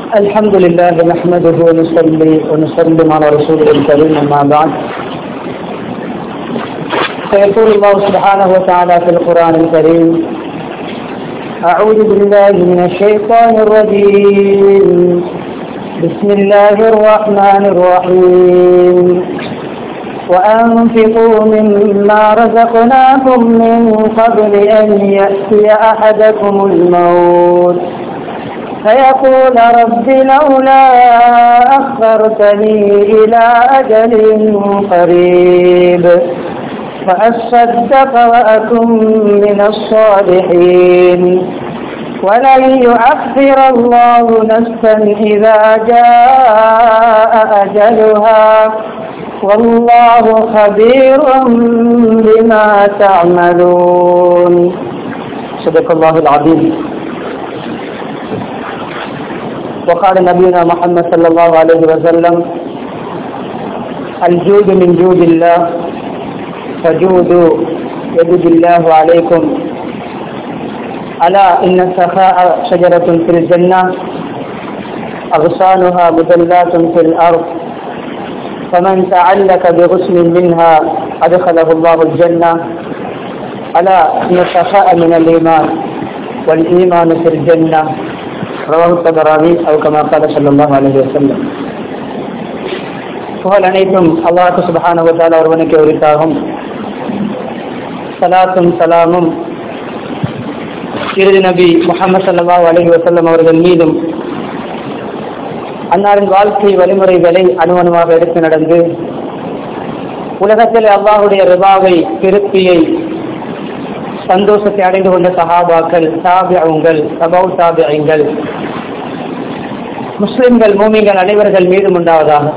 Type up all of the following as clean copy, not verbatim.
الحمد لله نحمده ونصلي ونسلم على رسوله الكريم أما بعد فيقول الله سبحانه وتعالى في القرآن الكريم أعوذ بالله من الشيطان الرجيم بسم الله الرحمن الرحيم وأنفقوا مما رزقناكم من قبل أن يأتي أحدكم الموت فيقول رب لولا أخرتني إلى أجل قريب فأصدق وأكن من الصالحين ولن يؤخر الله نفسا إذا جاء أجلها والله خبير بما تعملون. صدق الله العظيم. وقال نبينا محمد صلى الله عليه وسلم الجود من جود الله فجودوا يجد الله عليكم ألا إن السخاء شجرة في الجنة أغصانها مدلات في الأرض فمن تعلق بغصن منها أدخله الله الجنة ألا إن السخاء من الإيمان والإيمان في الجنة رواه الطبراني أو كما قال صلى الله عليه وسلم. புகழ் அனைத்தும் அல்லாஹ் சுப்ஹானஹு வ தஆலா ஒருவனுக்கே உரித்தாகும். ஸலாத்தும் ஸலாமும் இறுதி நபி முஹம்மது ஸல்லல்லாஹு அலைஹி வஸல்லம் அவர்கள் மீதும் அன்னாரின் வாழ்க்கை வழிமுறைகளை அணுவணுவாக எடுத்து நடந்து உலகத்தில் அல்லாஹ்வுடைய ரிபாவை திருப்தியை சந்தோஷத்தை அடைந்து கொண்ட சஹாபாக்கள், தாபிஊன்கள், தபவு தாபிஈன்கள், முஸ்லிம்கள், மூமின்கள் அனைவர்கள் மீதும் உண்டாவதாக.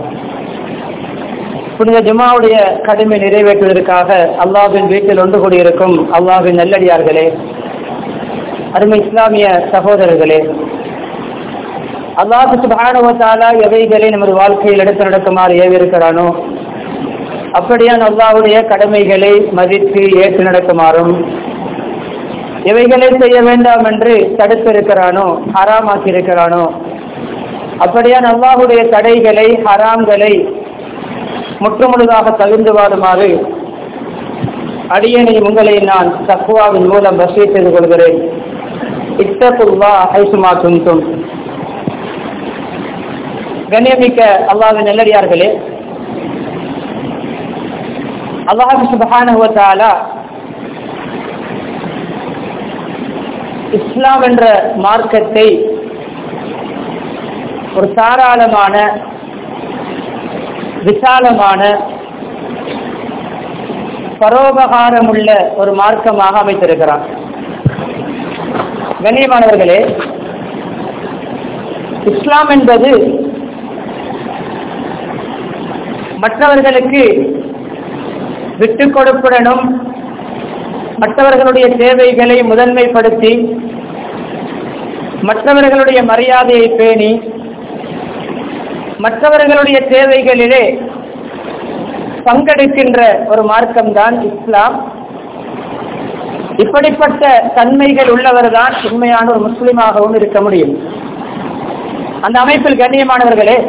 புனித ஜும்ஆவுடைய கடமை நிறைவேற்றுவதற்காக அல்லாஹ்வின் வீட்டில் ஒன்று கூடியிருக்கும் அல்லாஹ்வின் நல்லடியார்களே, அருமை இஸ்லாமிய சகோதரர்களே, அல்லாஹ் சுப்ஹானஹு வ தஆலா எவைகளை நமது வாழ்க்கையில் எடுத்து நடக்குமாறு ஏவிருக்கிறானோ அப்படியான அல்லாஹ்வுடைய கடமைகளை மதித்து ஏற்று நடக்குமாறும், எவைகளை செய்ய வேண்டாம் என்று தடுத்திருக்கிறானோ ஹராமாக்கி இருக்கிறானோ அப்படியான அல்லாஹ்வுடைய தடைகளை ஹராம்களை முற்றுமுழுதாக தவிர்த்து வாழுமாறு அடியேனை உங்களை நான் தக்வாவின் மூலம் வசியத் செய்து கொள்கிறேன். இத்தகுல்லாஹ் ஹைசுமா குன்தும். கண்ணியமிக்க அல்லாஹ்வின் நல்லடியார்களே, அல்லாஹ் சுப்ஹானஹு வ தஆலா இஸ்லாம் என்ற மார்க்கத்தை ஒரு தாராளமான, விசாலமான, பரோபகாரமுள்ள ஒரு மார்க்கமாக அமைத்திருக்கிறார். கண்ணியமானவர்களே, இஸ்லாம் என்பது மற்றவர்களுக்கு விட்டுக் கொடுப்புடனும் மற்றவர்களுடைய தேவைகளை முதன்மைப்படுத்தி மற்றவர்களுடைய மரியாதையை பேணி மற்றவர்களுடைய தேவைகளிலே பங்கெடுக்கின்ற ஒரு மார்க்கம்தான் இஸ்லாம். இப்படிப்பட்ட தன்மைகள் உள்ளவர்தான் உண்மையான ஒரு முஸ்லிமாகவும் இருக்க முடியும். அந்த அமைப்பில் கண்ணியமானவர்களே,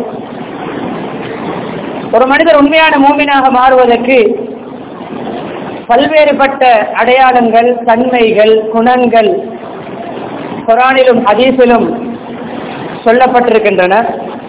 ஒரு மனிதர் உண்மையான மூமினாக மாறுவதற்கு பல்வேறுபட்ட அடையாளங்கள், தன்மைகள், குணங்கள் குர்ஆனிலும் ஹதீஸிலும் சொல்லப்பட்டிருக்கின்றன.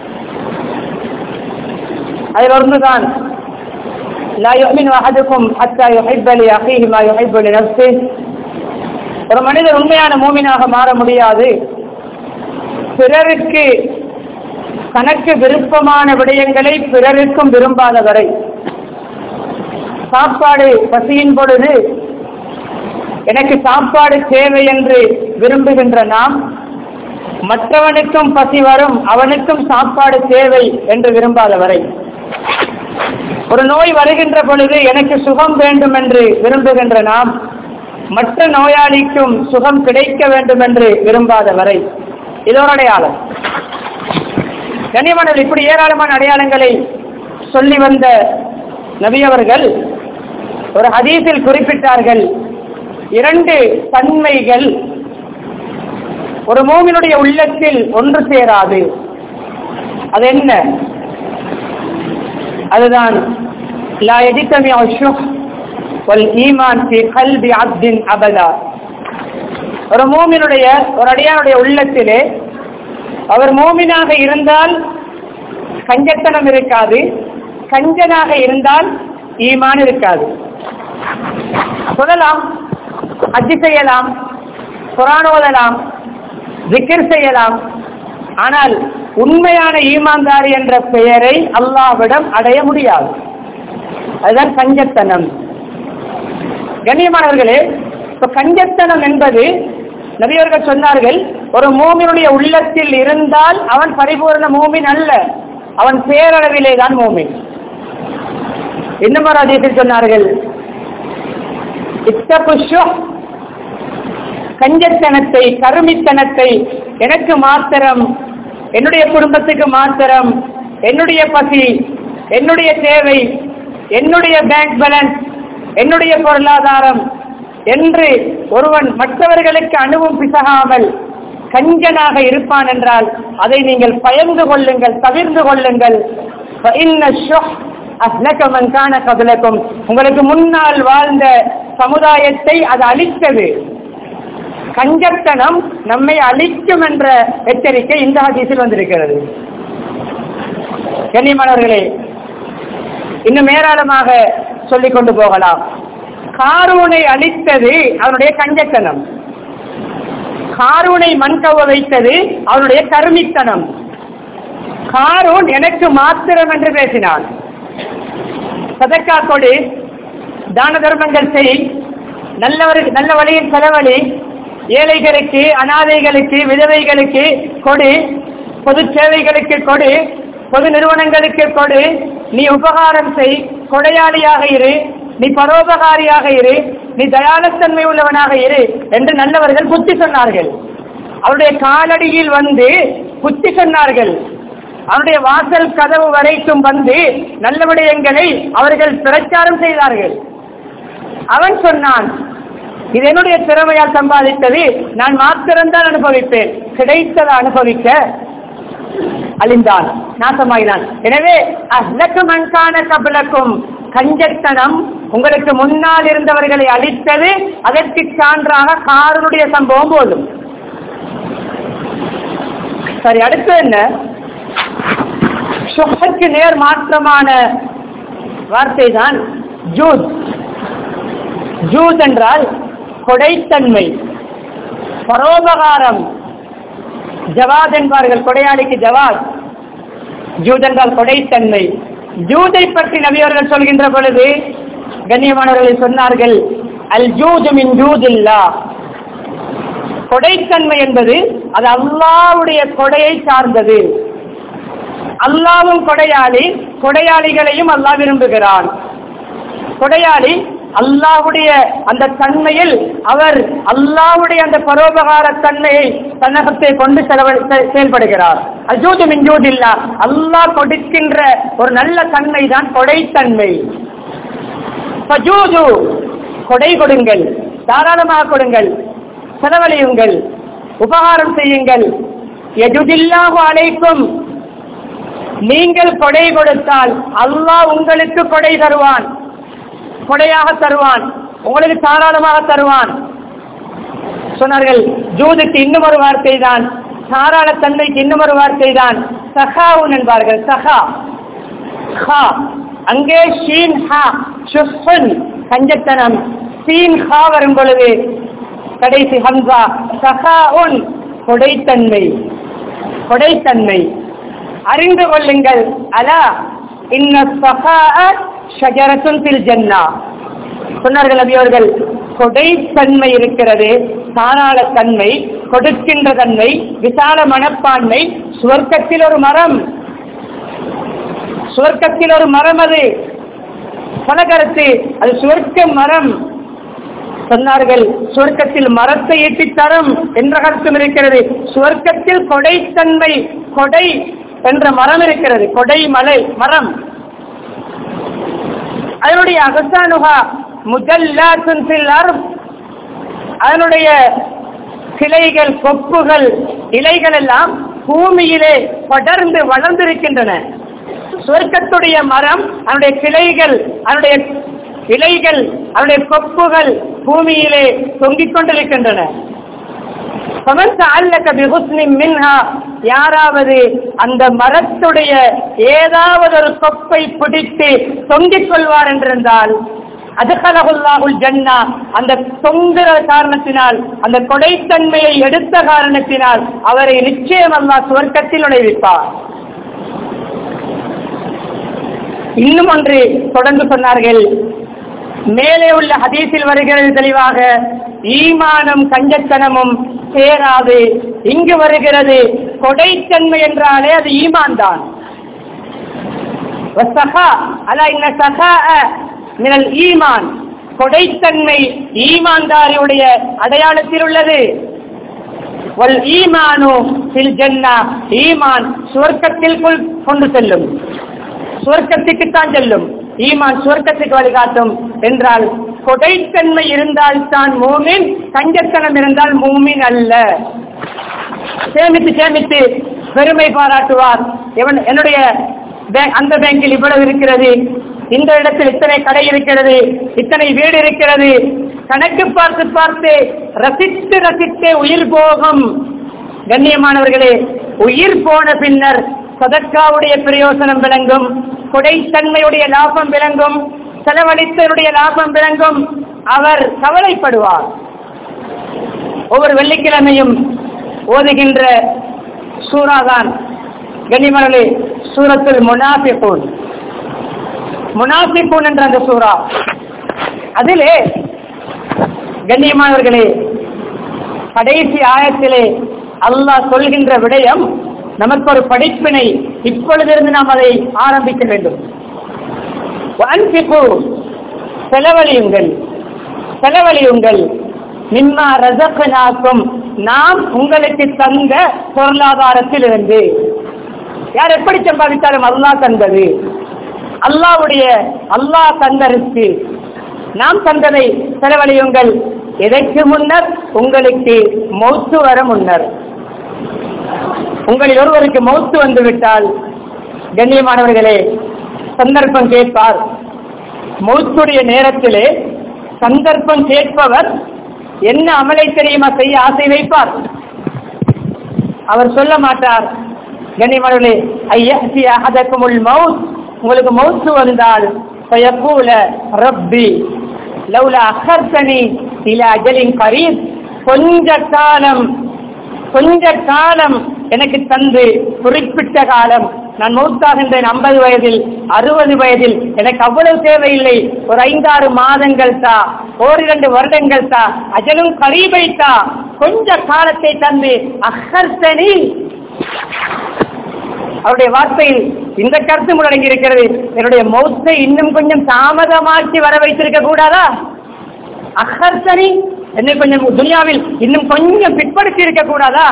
அதில் ஒன்றுதான் லா யுமினு அஹதுக்கும் ஹத்தா யுஹிப்ப லி அஹீஹி மா யுஹிப்பு லி நஃப்ஸிஹி. ஒரு மனிதர் உண்மையான மூமினாக மாற முடியாது பிறருக்கு தனக்கு விருப்பமான விடயங்களை பிறருக்கும் விரும்பாத வரை. சாப்பாடு பசியின் பொழுது எனக்கு சாப்பாடு தேவை என்று விரும்புகின்ற நாம் மற்றவனுக்கும் பசி வரும், அவனுக்கும் சாப்பாடு தேவை என்று விரும்பாத வரை. ஒரு நோய் வருகின்ற பொழுது எனக்கு சுகம் வேண்டும் என்று விரும்புகின்ற நாம் மற்ற நோயாளிக்கும் சுகம் கிடைக்க வேண்டும் என்று விரும்பாத வரை. இது ஒரு அடையாளம். கண்ணியமானவர்கள், இப்படி ஏராளமான அடையாளங்களை சொல்லி வந்த நபி அவர்கள் ஒரு ஹதீஸில் குறிப்பிட்டார்கள், இரண்டு தன்மைகள் ஒரு மூமினுடைய உள்ளத்தில் ஒன்று சேராது. அது என்ன? அதுதான் லா யஜ்தமிஉ ஷுஹ் வல் ஈமான் ஃபீ கல்பி அப்தின் அபதா. ஒரு மூமினுடைய, ஒரு அடியானுடைய உள்ளத்திலே அவர் மூமினாக இருந்தால் கஞ்சத்தனம் இருக்காது, கஞ்சனாக இருந்தால் ஈமான் இருக்காது. சொல்லலாம், ஹஜ் செய்யலாம், குர்ஆன் ஓதலாம், zikr செய்யலாம், ஆனால் உண்மையான ஈமான்தாரி என்ற பெயரை அல்லாஹ்விடம் அடைய முடியாது. அதுதான் கஞ்சத்தனம். கண்ணியமானவர்களே, இப்ப கஞ்சத்தனம் என்பது நபி அவர்கள் சொன்னார்கள், ஒரு மூமினுடைய உள்ளத்தில் இருந்தால் அவன் பரிபூர்ண மூமின் அல்ல, அவன் பேரளவிலே தான் மூமின். இன்னும் ஒரு ஹதீஸில் சொன்னார்கள், இத்தகு ஷுஹ், கஞ்சத்தனத்தை, கருமித்தனத்தை, எனக்கு மாத்திரம், என்னுடைய குடும்பத்துக்கு மாத்திரம், என்னுடைய பசி, என்னுடைய தேவை, என்னுடைய பேங்க் பேலன்ஸ், என்னுடைய பொருளாதாரம் என்று ஒருவன் மற்றவர்களுக்கு அணுவும் பிசகாமல் கஞ்சனாக இருப்பான் என்றால் அதை நீங்கள் பயந்து கொள்ளுங்கள், தவிர்ந்து கொள்ளுங்கள். உங்களுக்கு முன்னால் வாழ்ந்த சமுதாயத்தை அது அழித்தது. கஞ்சத்தனம் நம்மை அழிக்கும் என்ற எச்சரிக்கை இந்த ஹதீஸில் வந்திருக்கிறது. கண்ணியமானவர்களே, இன்னும் ஏராளமாக சொல்லிக் கொண்டு போகலாம். காரூனை அழித்தது அவனுடைய கஞ்சத்தனம், காரூனை மண்கவ வைத்தது அவனுடைய கருமித்தனம். காரூன் எனக்கு மாத்திரம் என்று பேசினான். சதக்கா கொடு, தான தர்மங்கள் செய், நல்ல வழியில் செலவழி, ஏழைகளுக்கு, அனாதைகளுக்கு, விதவைகளுக்கு கொடு, பொது சேவைகளுக்கு கொடு, பொது நிறுவனங்களுக்கு கொடு, நீ உபகாரம் செய், கொடையாளியாக இரு, நீ பரோபகாரியாக இரு, நீ தயாளத்தன்மை உள்ளவனாக இரு என்று நல்லவர்கள் புத்தி சொன்னார்கள். அவருடைய காலடியில் வந்து புத்தி சொன்னார்கள். அவருடைய வாசல் கதவு வரைக்கும் வந்து நல்ல விடயங்களை அவர்கள் பிரச்சாரம் செய்தார்கள். அவன் சொன்னான், இது என்னுடைய திறமையால் சம்பாதித்தது, நான் மாத்திரம்தான் அனுபவிப்பேன், கிடைத்ததை அனுபவிக்க அழிந்தான், நாசமாயினான். எனவே அஹ்லக்கு மன்கான கபலக்கும், கஞ்சத்தனம் உங்களுக்கு முன்னால் இருந்தவர்களை அழித்தது. அதற்கு சான்றாக காரனுடைய சம்பவம் போதும். சரி, அடுத்து என்ன? ஷுஹ்க்கு நேர் மாற்றமான வார்த்தை தான் ஜூத். ஜூத் என்றால் கொடைத்தன்மை, பரோபகாரம். ஜவாத் என்பார்கள், கொடையாளிக்கு ஜவாத். ஜூத் என்றால் கொடைத்தன்மை. ஜூதை பற்றி நபி அவர்கள் சொல்கின்ற பொழுது கண்ணியமானவர்களை சொன்னார்கள், அல் ஜூது மின் ஜூதில்லாஹ். கொடைத்தன்மை என்பது அது அல்லாஹ்வுடைய கொடையை சார்ந்தது. அல்லாஹ்வும் கொடையாளி, கொடையாளிகளையும் அல்லாஹ் விரும்புகிறான். கொடையாளி அல்லாஹ்வுடைய அந்த தன்மையில் அவர் அல்லாஹ்வுடைய அந்த பரோபகார தன்மையை தன்னகத்தை கொண்டு செயல்படுகிறார். அஜூது மின் ஜூதில்லாஹ், அல்லாஹ் கொடுக்கின்ற ஒரு நல்ல தன்மை தான் கொடைத்தன்மை. ஃபஜூது, கொடை கொடுங்கள், தாராளமாக கொடுங்கள், செலவழியுங்கள், உபகாரம் செய்யுங்கள். யஜுதில்லாஹு அலைக்கும், நீங்கள் கொடை கொடுத்தால் அல்லாஹ் உங்களுக்கு கொடை தருவான், கொடையாக தருவான், உங்களுக்கு தாராளமாக தருவான் சொன்னார்கள். ஜூதுக்கு இன்னும் ஒரு வார்த்தை தான், தாராள தன்மைக்கு இன்னும் ஒரு வார்த்தை தான் சஹாவுன் என்பார்கள். சஹா, ஹா, அங்கே ஷீன் ஹா, ஷுஹ்ன் கஞ்சத்தனம், சீன் ஹா வரும் பொழுது கடைசி ஹம்சா, சஹாவுன் கொடைத்தன்மை. கொடைத்தன்மை அறிந்து கொள்ளுங்கள். அலா இன்ன ஸஃபாஅ ஷஜரத்துன் ஃபில் ஜன்னah சொன்னார்கள் நபி அவர்கள். கொடைத்தன்மை இருக்கிறது, தாராள தன்மை, கொடுக்கின்ற தன்மை, விசால மனப்பான்மை சுவர்க்கத்தில் ஒரு மரம். சுவர்க்கத்தில் ஒரு மரம், அது பலகரத்து, அது சுவர்க்க மரம் சொன்னார்கள். சுவர்க்கத்தில் மரத்தை ஈட்டி தரும் என்ற கருத்தும் இருக்கிறது. சுவர்க்கத்தில் கொடைத்தன்மை, கொடை என்ற மரம் இருக்கிறது, கொடை மலை மரம். அதனுடைய அகசானுகா முதல்லாத்துன் ஃபில் அர்த், அதனுடைய கிளைகள், கொப்புகள், இலைகள் எல்லாம் பூமியிலே படர்ந்து வளர்ந்திருக்கின்றன. சொர்க்கத்துடைய மரம், அதனுடைய கிளைகள், அதனுடைய இலைகள், அதனுடைய கொப்புகள் பூமியிலே தொங்கிக் கொண்டிருக்கின்றன. யாராவது அந்த மரத்துடைய ஏதாவது ஒரு கொப்பை பிடித்து தொங்கிக் கொள்வார் என்றிருந்தால் அதுகலகுல்லாஹுல் ஜன்னா, அந்த தொங்குற காரணத்தினால், அந்த கொடைத்தன்மையை எடுத்த காரணத்தினால் அவரை நிச்சயம் அல்லாஹ் சுவர்க்கத்தில் நுழைவிப்பார். இன்னும் ஒன்று தொடர்ந்து சொன்னார்கள். மேலே உள்ள ஹதீஸில் வருகிறது தெளிவாக, ஈமானும் கஞ்சத்தனமும் சேராது. இங்கு வருகிறது கொடைத்தன்மை என்றாலே அது ஈமான் தான். ஈமான், கொடைத்தன்மை ஈமான்தாரியுடைய அடையாளத்தில் உள்ளது. ஈமான் சுவர்க்கத்தில் கொண்டு செல்லும், சுவர்க்கத்துக்குத்தான் செல்லும். ஈமான் சுவர்க்கத்துக்கு வழிகாட்டும் என்றால் கொடைத்தன்மை இருந்தால் தான் மூமின், கஞ்சத்தனம் இருந்தால் மூமின் அல்ல. சேமித்து சேமித்து பெருமை பாராட்டுவார். என்னுடைய அந்த பேங்கில் இவ்வளவு இருக்கிறது, இந்த இடத்தில் இத்தனை கடை இருக்கிறது, இத்தனை வீடு இருக்கிறது, கணக்கு பார்த்து பார்த்து ரசித்து ரசித்து உயிர் போகும். கண்ணியமானவர்களே, உயிர் போன பின்னர் சதக்காவுடைய பிரயோசனம் விளங்கும், கொடைத்தன்மையுடைய லாபம் விளங்கும், செலவழித்தருடைய லாபம் விளங்கும். அவர் கவலைப்படுவார். ஒவ்வொரு வெள்ளிக்கிழமையும் ஓதுகின்ற சூறாதான் கண்ணியமானவர்களே சூரத்துல் முனாஃபிகூன். முனாஃபிகூன் என்ற அந்த சூரா, அதிலே கண்ணியமானவர்களே கடைசி ஆயத்திலே அல்லாஹ் சொல்கின்ற விடயம் நமக்கு ஒரு படிப்பினை. இப்பொழுதிருந்து நாம் அதை ஆரம்பிக்க வேண்டும். செலவழியுங்கள், செலவழியுங்கள். மிம்மா ரஸக்னாக்கும், நாம் உங்களுக்கு தந்த பொருளாதாரத்தில் இருந்து. யார் எப்படி சம்பாதித்தாலும் அல்லாஹ் தந்தது, அல்லாஹ் தந்தருக்கு நாம் தந்ததை செலவழியுங்கள். எதற்கு முன்னர்? உங்களுக்கு மௌத்து வர முன்னர். உங்களில் ஒருவருக்கு மௌத்து வந்துவிட்டால் கண்ணியமானவர்களே சந்தர்ப்பம் கேட்பார். மௌத்துடைய நேரத்திலே சந்தர்ப்பம் கேட்பவர் என்ன அமலை தெரியுமா செய்ய ஆசை வைப்பார்? அவர் சொல்ல மாட்டார். கண்ணியமானவர்களே, ஐயஹ்தி அஹதகுமுல் மௌத், உங்களுக்கு மௌத்து வந்தால் ஃபயகூல ரப்பி லவ்லா அഖர்தனி இலா அஜலின் கரீப், கொஞ்ச காலம் எனக்கு தந்து, குறிப்பிட்ட காலம், நான் மௌத்தாகின்றேன் 50 வயதில் 60 வயதில், எனக்கு அவ்வளவு தேவையில்லை, ஒரு 5-6 மாதங்கள் தா, 1-2 வருடங்கள் தா, அஜலும் கரீபை தா, கொஞ்ச காலத்தை தந்து அஹர்தனி. அவருடைய வார்த்தையில் இந்த கருத்து முடங்கி இருக்கிறது. என்னுடைய மௌத்தை இன்னும் கொஞ்சம் தாமதமாக்கி வர வைத்திருக்க கூடாதா? அஹர்தனி, என்னை கொஞ்சம் துனியாவில் இன்னும் கொஞ்சம் பிற்படுத்தி இருக்க கூடாதா?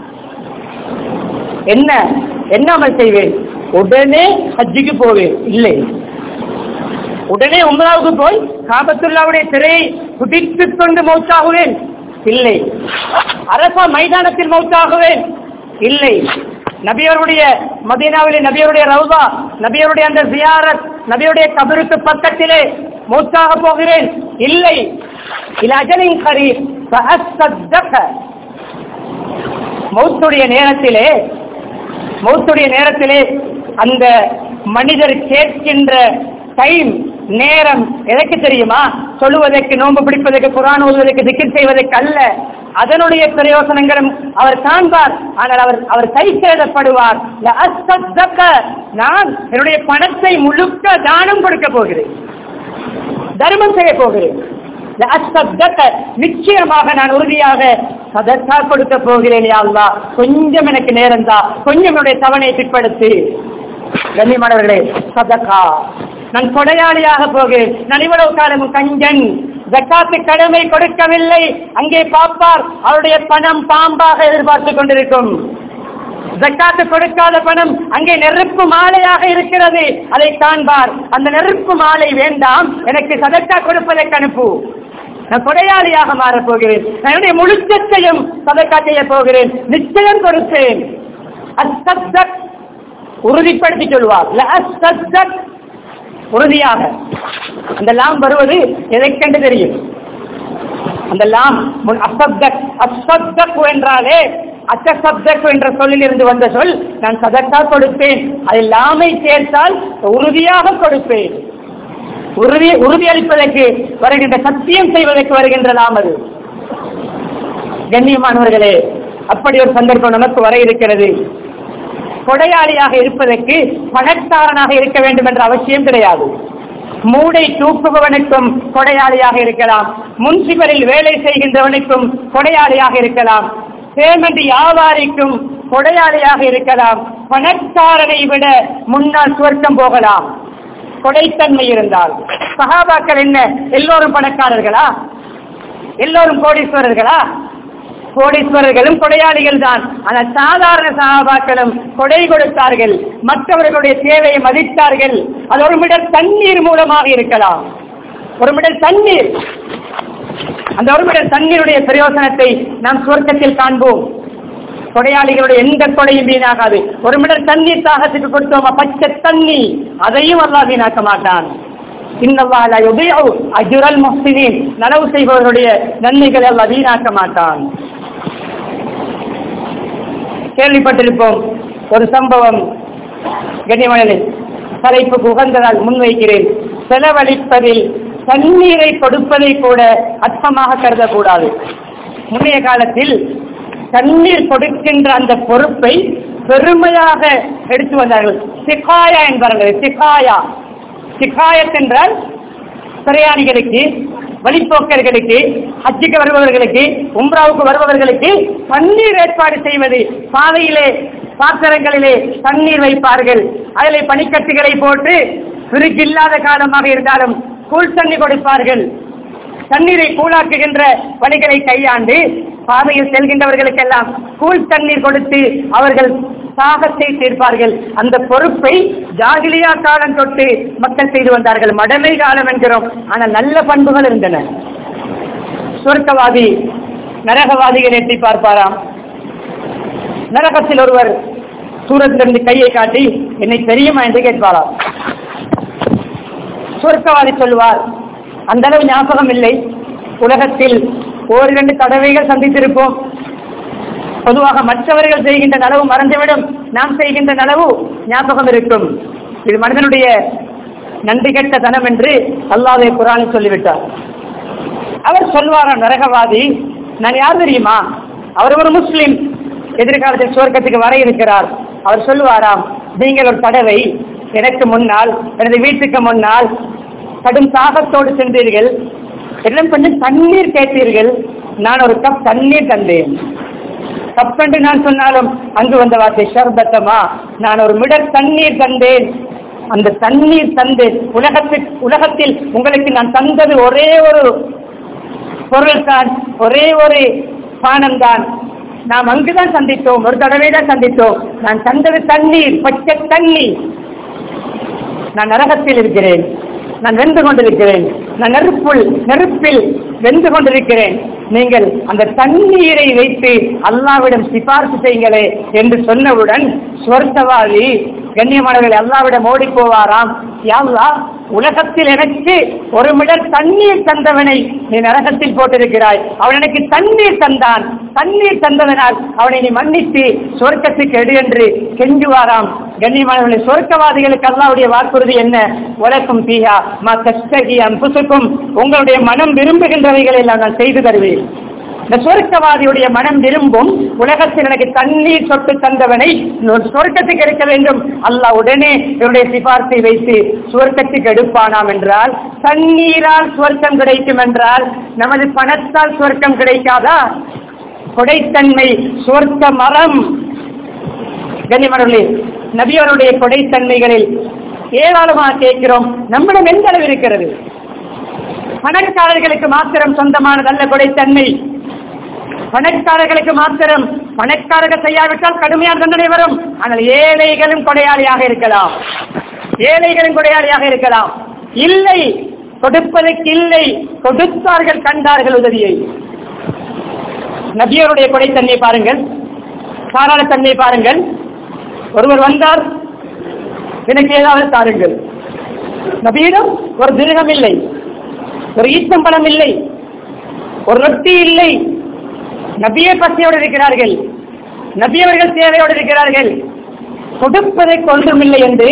என்ன அமல் செய்வேன்? உடனே ஹஜ்ஜுக்கு போவேன்? இல்லை. உடனே உம்ராவுக்கு போய் காபத்துல்லாவுடைய திரையை குடித்துக் கொண்டு மௌத்தாகுவேன்? இல்லை. அரபா மைதானத்தில் மௌத்தாகுவேன்? இல்லை. நபியருடைய மதீனாவிலே நபியருடைய ரவுதா, நபியருடைய அந்த ஜியாரத், நபியுடைய கபருக்கு பக்கத்திலே மௌத்தாக போகிறேன்? இல்லை. இலா அஜலின் கரீப் ஃபஅஸ்தக்த. மௌத்துடைய நேரத்திலே அந்த மனிதர் கேட்கின்ற டைம், நேரம் எதற்கு தெரியுமா? சொல்லுவதற்கு, நோன்பு பிடிப்பதற்கு, குர்ஆன் ஓதுவதற்கு, திக்ர் செய்வதற்கு அல்ல. அதனுடைய பிரயோசனங்களும் அவர் காண்பார். ஆனால் அவர் கை சேதப்படுவார். நான் என்னுடைய பணத்தை முழுக்க தானம் கொடுக்க போகிறேன், தர்மம் செய்ய போகிறேன். நிச்சயமாக நான் உறுதியாக சதக்கா கொடுக்க போகிறேன். யா அல்லாஹ், கொஞ்சம் எனக்கு நேரம் தான், கொஞ்சம் என்னுடைய தவணையை பிற்படுத்தி. கண்ணியமானவர்களே, சதக்கா, நான் கொடையாளியாக போகிறேன். நான் இவ்வளவு காலமும் கஞ்சன், ஜக்காத்து கடமை கொடுக்கவில்லை. அங்கே பார்ப்பார், அவருடைய பணம் பாம்பாக எதிர்பார்த்து கொண்டிருக்கும். ஜக்காத்து கொடுக்காத பணம் அங்கே நெருப்பு மாலையாக இருக்கிறது, அதை காண்பார். அந்த நெருப்பு மாலை வேண்டாம், எனக்கு சதக்கா கொடுப்பதற்கு அனுப்பு. நான் கொடையாளியாக மாறப் போகிறேன். நான் என்னுடைய முழுக்கத்தையும் சதக்கா செய்ய போகிறேன். நிச்சயம் கொடுப்பேன். அஸ்ஸத்தக் உறுதிப்படுத்தி சொல்வார். லஅஸ்ஸத்தக் உறுதியாக. அந்த லாம் வருவது எதைக்கண்டு தெரியும்? அந்த லாம் அஸ்ஸத்தக் அஸ்ஸத்தக் என்றாலே அத்தசப்தக் என்ற சொல்லில் இருந்து வந்த சொல். நான் சதக்கா கொடுப்பேன், அதில் லாமை சேர்த்தால் உறுதியாக கொடுப்பேன். உறுதியளிப்பதற்கு வருகின்ற, சத்தியம் செய்வதற்கு வருகின்ற லாம் அது. கண்ணியமானவர்களே, அப்படி ஒரு சந்தர்ப்பம் நமக்கு வர இருக்கிறது. கொடையாளியாக இருப்பதற்கு பணக்காரனாக இருக்க வேண்டும் என்ற அவசியம் கிடையாது. மூடை தூக்குபவனுக்கும் கொடையாளியாக இருக்கலாம், முன்சிபரில் வேலை செய்கின்றவனுக்கும் கொடையாளியாக இருக்கலாம், பேமெண்ட் வியாபாரிக்கும் கொடையாளியாக இருக்கலாம். பணக்காரனை விட முன்னால் சுவர்க்கம் போகலாம் கொடைத்தன்மை இருந்தால். சஹாபாக்கள் என்ன எல்லோரும் பணக்காரர்களா? எல்லோரும் கோடீஸ்வரர்களா? கோடீஸ்வரர்களும் கொடையாளிகள் தான். ஆனால் சாதாரண சஹாபாக்களும் கொடை கொடுத்தார்கள், மற்றவர்களுடைய தேவையை மதித்தார்கள். அது ஒரு மிடர் தண்ணீர் மூலமாக இருக்கலாம். ஒரு மிடர் தண்ணீர், அந்த ஒரு மிடர் தண்ணீருடைய பிரயோசனத்தை நாம் சுவர்க்கத்தில் காண்போம். கொடையாளிகளுடைய எந்த கொடையும் வீணாகாது. ஒரு மிடர் தண்ணீர் தாகத்துக்கு கொடுத்தோமா, பச்சை தண்ணி, அதையும் அல்லாஹ் வீணாக்க மாட்டான். இன்னல்லாஹ் லா யுதீஉ அஜ்ரல் முஹ்சினீன், நலவு செய்பவர்களுடைய நன்மைகளை அல்லாஹ் வீணாக்க மாட்டான். கேள்விப்பட்டிருப்போம் ஒரு சம்பவம். கண்ணியமானவர்களே, தலைப்புக்கு உகந்ததால் முன்வைக்கிறேன். செலவழிப்பதில் தண்ணீரை கொடுப்பதை கூட அர்த்தமாக கருதக்கூடாது. முன்னைய காலத்தில் தண்ணீர் கொடுக்கின்ற அந்த பொறுப்பை பெருமையாக எடுத்து வந்தார்கள். சிகாயா என்பார்கள். சிகாயா, சிகாயத் என்றால் பிரயாணிகளுக்கு, வழிபோக்கர்களுக்கு, ஹஜ்ஜுக்கு வருபவர்களுக்கு, உம்ராவுக்கு வருபவர்களுக்கு தண்ணீர் ஏற்பாடு செய்வது. பாதையிலே பாத்திரங்களிலே தண்ணீர் வைப்பார்கள். அதிலே பனிக்கட்டுகளை போட்டு பிரிட்ஜ் இல்லாத காலமாக இருந்தாலும் கூழ் தண்ணி கொடுப்பார்கள். தண்ணீரை கூழாக்குகின்ற வழிகளை கையாண்டு பாதையில் செல்கின்றவர்களுக்கெல்லாம் கூழ் தண்ணீர் கொடுத்து அவர்கள் தாகத்தை தீர்ப்பார்கள். அந்த பொறுப்பை ஜாகிலியா காலம் தொட்டு மக்கள் செய்து வந்தார்கள். மடமை காலம் என்கிறோம், ஆனால் நல்ல பண்புகள் இருந்தன. சொர்க்கவாதி நரகவாதிகள் எட்டி பார்ப்பாராம். நரகத்தில் ஒருவர் தூரத்திலிருந்து கையை காட்டி என்னை தெரியுமா என்று கேட்பாராம். சொர்க்கவாதி சொல்வார், அந்த அளவு ஞாபகம் இல்லை, உலகத்தில் ஓரிரண்டு தடவைகள் சந்தித்திருப்போம். பொதுவாக மற்றவர்கள் செய்கின்ற நலவு மறந்துவிடும், நாம் செய்கின்ற நலவு ஞாபகம் இருக்கும். இது மனிதனுடைய நன்றி கெட்ட தனம் என்று அல்லாஹ்வே குர்ஆனில் சொல்லிவிட்டார். அவர் சொல்வாராம், நரகவாதி, நான் யார் தெரியுமா? அவர் ஒரு முஸ்லிம், எதிர்காலத்தில் சுவர்க்கத்துக்கு வர இருக்கிறார். அவர் சொல்வாராம், நீங்கள் ஒரு தடவை எனக்கு முன்னால், எனது வீட்டுக்கு முன்னால் கடும் தாகத்தோடு சென்றீர்கள், எல்லாம் கொஞ்சம் தண்ணீர் கேட்டீர்கள், நான் ஒரு கப் தண்ணீர் தந்தேன். கப் என்று நான் சொன்னாலும் அங்கு வந்த வார்த்தை ஷர்பத்தமா, நான் ஒரு மிடர் தண்ணீர் தந்தேன். அந்த தண்ணீர் தந்தேன். உலகத்தில் உங்களுக்கு நான் தந்தது ஒரே ஒரு பொருள் தான், ஒரே ஒரு பானம் தான். நாம் அங்குதான் சந்தித்தோம், ஒரு தடவை தான் சந்தித்தோம். நான் தந்தது தண்ணீர், பச்சை தண்ணீர். நான் நரகத்தில் இருக்கிறேன், நான் வெந்து கொண்டிருக்கிறேன், நான் நெருப்பில் வெந்து கொண்டிருக்கிறேன். நீங்கள் அந்த தண்ணீரை வைத்து அல்லாஹ்விடம் சிபாரிசு செய்யுங்களே என்று சொன்னவுடன் சொர்க்கவாதி கண்ணியமானவர்கள் அல்லாஹ்விடம் ஓடி போவாராம். யா அல்லாஹ், உலகத்தில் எனக்கு ஒரு மிடர் தண்ணீர் தந்தவனை நீ நரகத்தில் போட்டிருக்கிறாய். அவன் எனக்கு தண்ணீர் தந்தான், தண்ணீர் தந்ததனால் அவனை நீ மன்னித்து சொர்க்கத்துக்கு எடு என்று கெஞ்சுவாராம். கண்ணியமானவர்களே, சொர்க்கவாதிகளுக்கு அல்லாஹ்வுடைய வாக்குறுதி என்ன? வலக்கும் ஃபீஹா மா தஸ்தஹி அன்ஃபுசுக்கும், உங்களுடைய மனம் விரும்புகின்றவைகளை எல்லாம் நான் செய்து தருவேன். இந்த சொர்க்கவாதியுடைய மனம் விரும்பும், உலகத்தில் எனக்கு தண்ணீர் சொட்டு தந்தவனை சொர்க்கத்துக்கு எடுக்க வேண்டும். அல்லாஹ் உடனே இவருடைய சிபார்த்தை வைத்து சொர்க்கத்துக்கு எடுப்பானாம். என்றால் தண்ணீரால் சொர்க்கம் கிடைக்கும் என்றால் நமது பணத்தால் சொர்க்கம் கிடைக்காதா? கொடைத்தன்மை சொர்க்க மரம். கண்ணியமானவர்களே, நபியவருடைய கொடைத்தன்மைகளில் ஏராளமாக கேட்கிறோம். நம்மிடம் எந்த அளவு இருக்கிறது? பணக்காரர்களுக்கு மாத்திரம் சொந்தமானதல்ல கொடைத்தன்மை. பணக்காரர்களுக்கு மாத்திரம், பணக்காரர்கள் செய்யாவிட்டால் கடுமையான தண்டனை வரும். ஆனால் ஏழைகளும் கொடையாளியாக இருக்கலாம், ஏழைகளும் கொடையாளியாக இருக்கலாம். இல்லை, கொடுப்பதற்கு இல்லை, கொடுத்தார்கள், கண்டார்கள் உதவியை. நபியருடைய கொடைத்தன்மை பாருங்கள், தாராளத்தன்மை பாருங்கள். ஒருவர் வந்தார், எனக்கு ஏதாவது தாருங்கள். நபியிடம் ஒரு திருகம் இல்லை, ஒரு ஈச்சம்பழம் இல்லை, ஒரு ரொட்டி இல்லை. நபியை பசியோடு இருக்கிறார்கள், நபியவர்கள் தேவையோடு இருக்கிறார்கள். கொடுப்பதை கொன்றுமில்லை என்று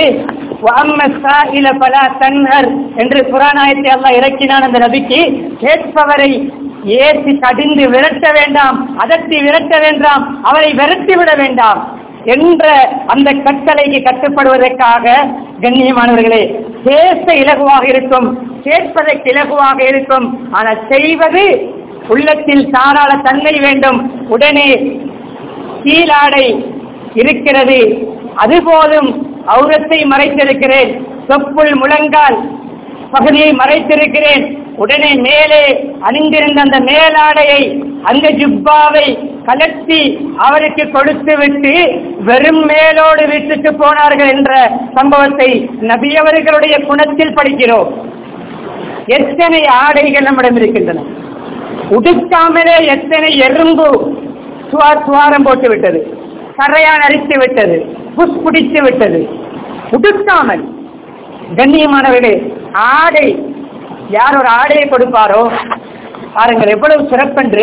என்று குர்ஆனாயத்தை அல்லாஹ் இறக்கினான். அந்த நபிக்கு கேட்பவரை ஏற்றி கடிந்து விரட்ட வேண்டாம், அதட்டி விரட்ட வேண்டாம், அவரை விரட்டி விட வேண்டாம் என்ற அந்த கட்டளைக்கு கட்டுப்படுவதற்காக கண்ணியமானவர்களே, பேச இலகுவாக இருக்கும், கேட்பதற்கு இலகுவாக இருக்கும், ஆனால் செய்வது உள்ளத்தில் தாராள தன்மை வேண்டும். உடனே கீழாடை இருக்கிறது, அதுபோதும் அவுரத்தை மறைத்திருக்கிறேன், தொப்புள் முழங்கால் பகுதியை மறைத்திருக்கிறேன், உடனே மேலே அணிந்திருந்த அந்த மேலாடையை, அந்த ஜுப்பாவை கலட்டி அவருக்கு கொடுத்து விட்டு வெறும் மேலோடு விட்டுட்டு போனார்கள் என்ற சம்பவத்தை நபியவர்களுடைய குணத்தில் படிக்கிறோம். எத்தனை ஆடைகள் நம்மிடம் இருக்கின்றன, உடுக்காமலே எத்தனை எறும்பு துவாரம் போட்டு விட்டது, கரையான் அரித்து விட்டது, புஷ் பிடித்து விட்டது. உடுக்காமல் கண்ணியமானவர்களே, ஆடை யார் ஒரு ஆடையை கொடுப்பாரோ பாருங்கள் எவ்வளவு சிறப்பென்று.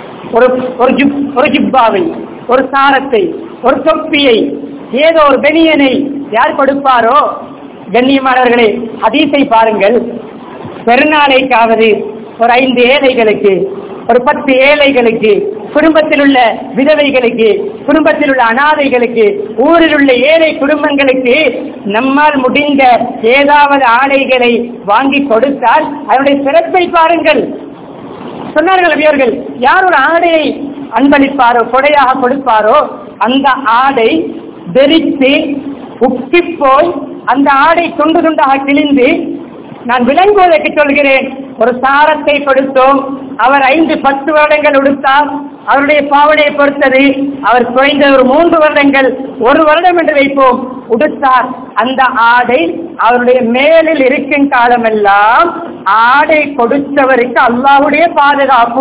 ஒரு ஜிப்பாவை, ஒரு சாரத்தை, ஒரு தொப்பியை, ஏதோ ஒரு பெனியனை யார் கொடுப்பாரோ கண்ணியமானவர்களே, ஹதீஸை பாருங்கள். பெருநாளைக்காவது ஒரு 5 ஏழைகளுக்கு, ஒரு 10 ஏழைகளுக்கு, குடும்பத்தில் உள்ள விதவைகளுக்கு, குடும்பத்தில் உள்ள அனாதைகளுக்கு, ஊரில் உள்ள ஏழை குடும்பங்களுக்கு நம்மால் முடிந்த ஏதாவது ஆடைகளை வாங்கி கொடுத்தால் அதனுடைய சிறப்பை பாருங்கள். சொன்னார்கள் அவர்கள், யார் ஒரு ஆடையை அன்பளிப்பாரோ, கொடையாக கொடுப்பாரோ, அந்த ஆடை வெறித்து உக்கி போய் அந்த ஆடை துண்டு துண்டாக கிழிந்து, நான் விளங்குவதற்கு சொல்கிறேன், ஒரு சாரத்தை கொடுத்தோம், அவர் 5-10 வருடங்கள் உடுத்தார், அவருடைய பாவனையை பொறுத்தது, அவர் குறைந்த ஒரு 3 வருடங்கள், 1 வருடம் என்று வைப்போம், உடுத்தார். அந்த ஆடை அவருடைய மேலில் இருக்கும் காலமெல்லாம் ஆடை கொடுத்தவருக்கு அல்லாஹ்வுடைய பாதுகாப்பு.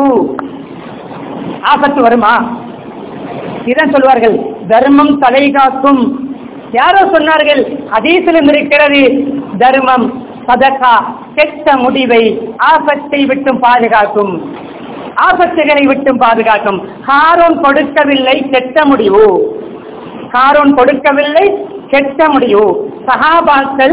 ஆபத்து வருமா? இதான் சொல்வார்கள், தர்மம் தலை காக்கும். யாரோ சொன்னார்கள், ஹதீஸிலும் இருக்கிறது, தர்மம் சதகா கெட்ட முடிவை ஆபத்தை விட்டும் பாதுகாக்கும், ஆபத்துகளை விட்டும் பாதுகாக்கும். காரோன் கொடுக்கவில்லை கெட்ட முடிவு, காரோன் கொடுக்கவில்லை கெட்ட முடிவு. சஹாபாக்கள்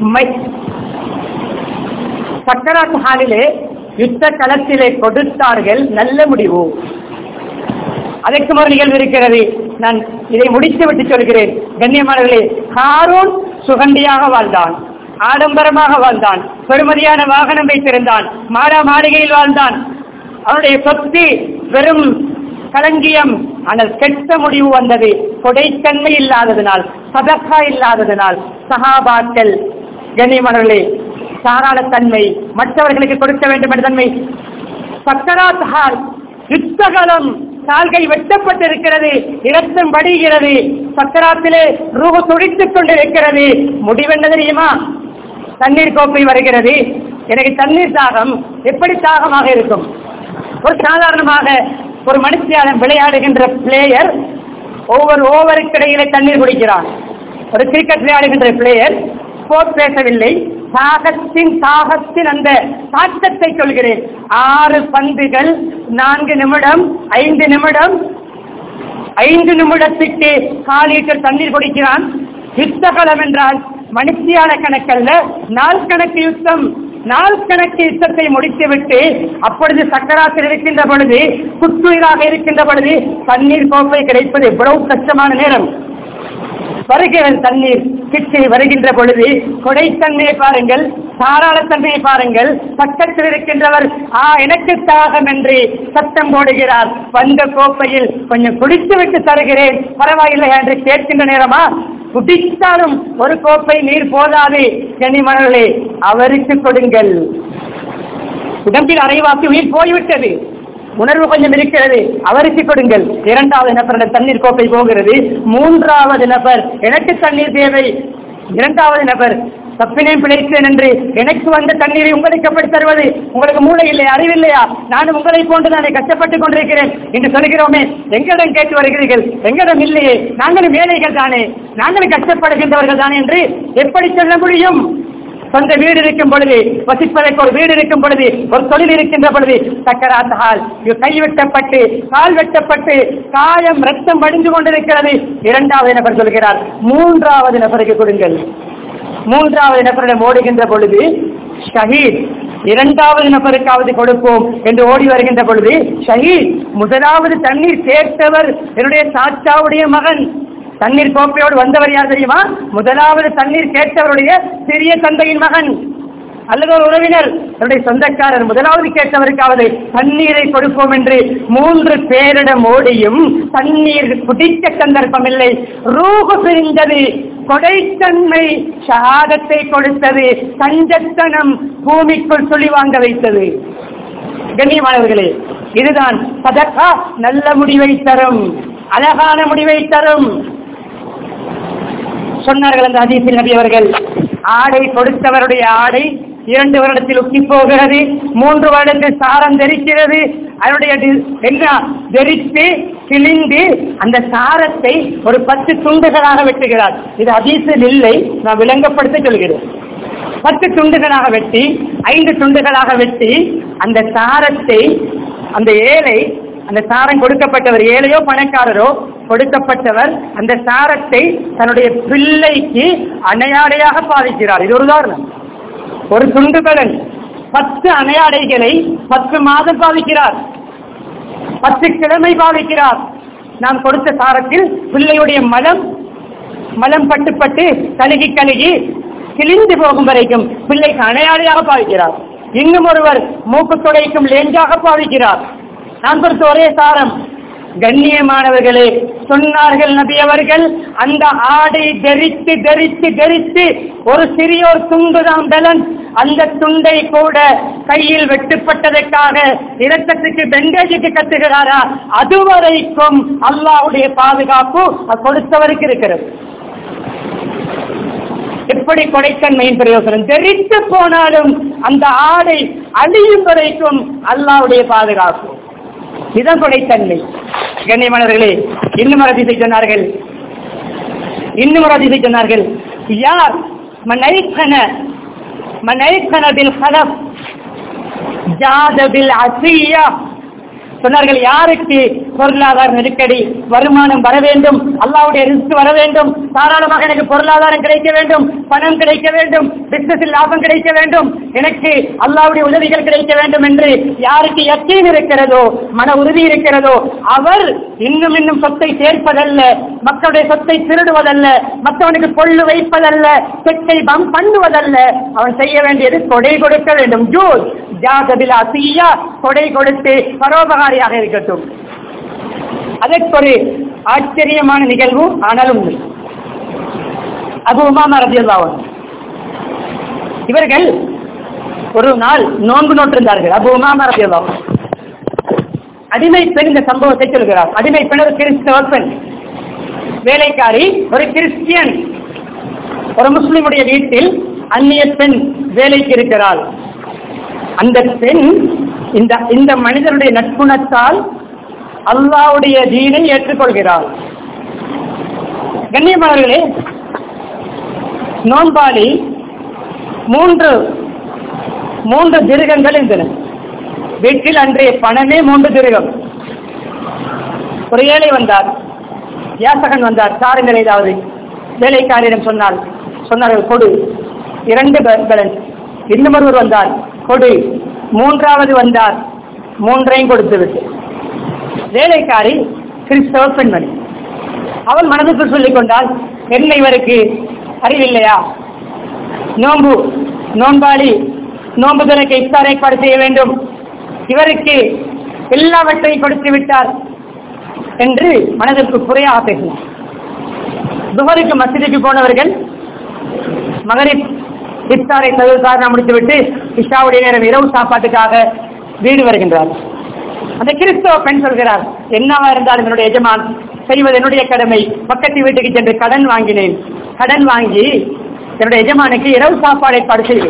சக்கராத் ஹாலிலே யுத்த களத்திலே கொடுத்தார்கள், நல்ல முடிவு. அதற்கு ஒரு நிகழ்வு இருக்கிறது, நான் இதை முடித்து விட்டு சொல்கிறேன். கண்ணியமானவர்களே, காரோன் சுகண்டியாக வாழ்ந்தான், ஆடம்பரமாக வாழ்ந்தான், பெருமதியான வாகனம் வைத்திருந்தான், மாளிகையில் வாழ்ந்தான். அவனுடைய சொத்து வெறும் களஞ்சியம். ஆனால் கெட்ட முடிவு வந்தது, கொடைத்தன்மை இல்லாததனால், சதக்கா இல்லாததனால். சஹாபாக்கள் கண்ணியமானவர்களே, தாராளத்தன்மை, மற்றவர்களுக்கு கொடுக்க வேண்டும் என்ற தன்மை. சக்கராத் ஹால், யுத்தகலம், கால்கள் வெட்டப்பட்டிருக்கிறது, இரத்தம் வடிகிறது, சக்கராத்திலே ரூஹு துடித்துக் கொண்டிருக்கிறது. முடிவென்ன தெரியுமா? தண்ணீர் கோப்பை வருகிறது, எனக்கு தண்ணீர் தாகம். எப்படி தாகமாக இருக்கும்? ஒரு சாதாரணமாக ஒரு மனுஷியாளன் விளையாடுகின்ற பிளேயர் ஒவ்வொரு ஓவருக்கு இடையிலே தண்ணீர் குடிக்கிறான். ஒரு கிரிக்கெட் விளையாடுகின்ற பிளேயர் ஸ்போர்ட் பேசவில்லை, தாகத்தின் அந்த தாக்கத்தை சொல்கிறேன். 6 பந்துகள், 4 நிமிடம், 5 நிமிடம், 5 நிமிடத்துக்கு 4 லிட்டர் தண்ணீர் குடிக்கிறான். யுத்தகலம் என்றால் மனுஷியான கணக்கல்ல, நாள் கணக்கு யுத்தம். நாள் கணக்கு யுத்தத்தை முடித்துவிட்டு அப்பொழுது சக்கராத்தில் இருக்கின்ற பொழுது, குற்றுயிராக இருக்கின்ற பொழுது தண்ணீர் கோப்பை கிடைப்பது எவ்வளவு கஷ்டமான நேரம். வருகிறது தண்ணீர் கிட்டி வருகின்ற பொழுது கொடைத்தன்மையை பாருங்கள், தாராளத்தன்மையை பாருங்கள். பக்கத்தில் இருக்கின்றவர் எனக்கு தாகம் என்று சத்தம் போடுகிறார். வந்த கோப்பையில் கொஞ்சம் குடித்து விட்டு தருகிறேன், பரவாயில்லை என்று கேட்கின்ற நேரமா? குடித்தாலும் ஒரு கோப்பை நீர் போதாது. கனிமணர்களே, அவருக்கு கொடுங்கள். உடம்பில் அரைவாக்கு உயிர் போய்விட்டது, உணர்வு கொஞ்சம் இருக்கிறது, அவருக்கு கொடுங்கள். 2வது நபரிடம் தண்ணீர் கோப்பை போகிறது. 3வது நபர் எனக்கு தண்ணீர் தேவை. 2வது நபர் தப்பினேன் பிழைத்தேன் என்று எனக்கு வந்த தண்ணீரை உங்களுக்கு எப்படி தருவது? உங்களுக்கு மூளை இல்லை, அறிவில்லையா? நானும் உங்களை போன்று நானே கஷ்டப்பட்டுக் கொண்டிருக்கிறேன் என்று சொல்கிறோமே, எங்களிடம் கேட்டு வருகிறீர்கள்? எங்களிடம் இல்லையே, நாங்களும் ஏழைகள் தானே, நாங்களும் கஷ்டப்படுகின்றவர்கள் தானே என்று எப்படி சொல்ல முடியும்? சொந்த வீடு இருக்கும் பொழுது, வசிப்பதற்கு ஒரு வீடு இருக்கும் பொழுது, ஒரு தொழில் இருக்கின்ற பொழுது, சக்கராத்தால் கைவெட்டப்பட்டு கால் வெட்டப்பட்டு காயம் ரத்தம் வடிந்து கொண்டிருக்கிறது. இரண்டாவது நபர் சொல்கிறார், மூன்றாவது நபருக்கு கொடுங்கள். மூன்றாவது நபரிடம் ஓடுகின்ற பொழுது ஷஹீத், இரண்டாவது நபருக்காவது கொடுப்போம் என்று ஓடி வருகின்ற பொழுது ஷஹீத். முதலாவது தண்ணீர் கேட்டவர் என்னுடைய சாச்சாவுடைய மகன். தண்ணீர் கோப்பையோடு வந்தவர் யார் தெரியுமா? முதலாவது தண்ணீர் கேட்டவருடைய சிறிய தந்தையின் மகன் அல்லது ஒரு உறவினர், என்னுடைய சொந்தக்காரர். முதலாவது கேட்டவருக்காவது தண்ணீரை கொடுப்போம் என்று 3 பேரிடம் ஓடியும் தண்ணீர் குடிக்க சந்தர்ப்பம் இல்லை. ரூஹு பிரிந்தது, கொடைத்தன்மை ஷஹாதத்தை கொடுத்தது, கஞ்சத்தனம் பூமிக்குள் சொல்லி வாங்க வைத்தது. கண்ணியமானவர்களே, இதுதான் சதகா நல்ல முடிவை தரும், அழகான முடிவை தரும். சொன்னார்கள் அந்த ஹதீஸில் நபி அவர்கள், ஆடை கொடுத்தவருடைய ஆடை 2 வருடத்தில் உக்கி போகிறது, 3 வருடத்தில் சாரம் தெரிக்கிறது. அதனுடைய தெரித்து கிழிந்து அந்த சாரத்தை ஒரு 10 துண்டுகளாக வெட்டுகிறார். இது ஹதீஸில் இல்லை, நான் விளங்கப்படுத்த சொல்கிறேன். 10 துண்டுகளாக வெட்டி 5 துண்டுகளாக வெட்டி அந்த சாரத்தை, அந்த ஏழை, அந்த சாரம் கொடுக்கப்பட்டவர் ஏழையோ பணக்காரரோ கொடுக்கப்பட்டவர் அந்த சாரத்தை தன்னுடைய பிள்ளைக்கு அணையாடையாக பாவிக்கிறார். இது ஒரு உதாரணம். ஒரு துண்டுகளன் 10 அணையாடைகளை 10 மாதம் பாவிக்கிறார், 10 கிழமை பாவிக்கிறார். நாம் கொடுத்த சாரத்தில் பிள்ளையுடைய மலம் பட்டு கழுகி கிழிந்து போகும் வரைக்கும் பிள்ளைக்கு அணையாடையாக பாவிக்கிறார். இன்னும் ஒருவர் மூக்கு துடைக்கும் லேஞ்சாக பாவிக்கிறார். நான் கொடுத்த ஒரே சாரம். கண்ணியமானவர்களே, சொன்னார்கள் நபி அவர்கள், அந்த ஆடை தெரித்து ஒரு சிறியோர் துண்டுதான் பேலன்ஸ். அந்த துண்டை கூட கையில் வெட்டுப்பட்டதற்காக இரத்தத்துக்கு பெண்டேஜுக்கு கட்டுகிறாரா? அதுவரைக்கும் அல்லாஹ்வுடைய பாதுகாப்பு கொடுத்தவருக்கு இருக்கிறது. எப்படி கொடைத்தன்மையின் பிரயோசனம்? தெரித்து போனாலும் அந்த ஆடை அழியும் வரைக்கும் அல்லாஹ்வுடைய பாதுகாப்பு. இதன் கொடைத்தன்மை. கண்ணியமானவர்களே, இன்னும் ஒரு ஹதீஸை சொன்னார்கள். யார் மனைக்கன பில் ஹலஃப் ஜாத பில் அஸியா. சொன்னார்கள், யாருக்கு பொருளாதார நெருக்கடி, வருமானம் வர வேண்டும், அல்லாஹ்வுடைய ரிஸ்க் வர வேண்டும், தாராளமாக எனக்கு பொருளாதாரம் கிடைக்க வேண்டும், பணம் கிடைக்க வேண்டும், பிசினஸில் லாபம் கிடைக்க வேண்டும், எனக்கு அல்லாஹ்வுடைய உதவிகள் கிடைக்க வேண்டும் என்று யாருக்கு யக்கீன் இருக்கிறதோ, மன உறுதி இருக்கிறதோ, அவர் இன்னும் சொத்தை சேர்ப்பதல்ல, மக்களுடைய சொத்தை திருடுவதல்ல, மற்றவனுக்கு பொல்லு வைப்பதல்ல, சொத்தை பம் பண்ணுவதல்ல, அவன் செய்ய வேண்டியது கொடை கொடுக்க வேண்டும். ஜூஸ் ஜாதபில் அஸியா, கொடை கொடுத்து பரோபகாரியாக இருக்கட்டும். அதற்கு ஒரு ஆச்சரியமான நிகழ்வு, ஆனாலும் அபூ உமாமா ரலியல்லாஹு அன்ஹு இவர்கள் ஒரு நாள் நோன்பு நோட்டிருந்தார்கள். அபூ உமாமா ரலியல்லாஹு அன்ஹு அடிமை பெண் இந்த சம்பவத்தை சொல்கிறார். அடிமை பெண் ஒரு கிறிஸ்தவ பெண், வேலைக்காரி, ஒரு கிறிஸ்டியன். ஒரு முஸ்லிமுடைய வீட்டில் அந்நிய பெண் வேலைக்கு இருக்கிறாள். அந்த பெண் இந்த மனிதனுடைய நட்புணத்தால் அல்லாஹ்வுடைய தீனை ஏற்றுக்கொள்கிறாள். கண்ணியமானவர்களே, நோன்பாளி 3 திருகங்கள் இருந்தன வீட்டில். அன்றைய பணமே 3 திருகம். ஒரு ஏழை வந்தார், யாசகன் வந்தார், சாருங்கள் ஏதாவது. வேலைக்காரியிடம் சொன்னார்கள் கொடு, 2 பேலன்ஸ். இன்னும் ஒருவர் வந்தார், கொடு. 3வது வந்தார், 3ஐயும் கொடுத்து விட்டு. வேலைக்காரி கிறிஸ்தவ பெண்மணி. அவள் மனதுக்கு சொல்லிக் கொண்டால், என்ன இவருக்கு அறிவில்லையா? நோன்பாளி நோன்பு தினக்கு இஃப்தார் ஏற்பாடு செய்ய வேண்டும், இவருக்கு எல்லாவற்றையும் கொடுத்து விட்டார் என்று மனதிற்கு குறையாக பேசினார். துஹருக்கு மஸ்ஜிதுக்கு போனவர்கள் மகரிப் இஃப்தாரை தவிர்த்து முடித்துவிட்டு இஷாவுடைய நேரம் இரவு சாப்பாட்டுக்காக வீடு வருகின்றார். அந்த கிறிஸ்தவ பெண் சொல்கிறார், என்னவா இருந்தாலும் என்னுடைய எஜமான் செய்வது என்னுடைய கடமை. பக்கத்து வீட்டுக்கு சென்று கடன் வாங்கினேன். கடன் வாங்கி என்னுடைய எஜமானுக்கு இரவு சாப்பாடு ஏற்பாடு செய்து.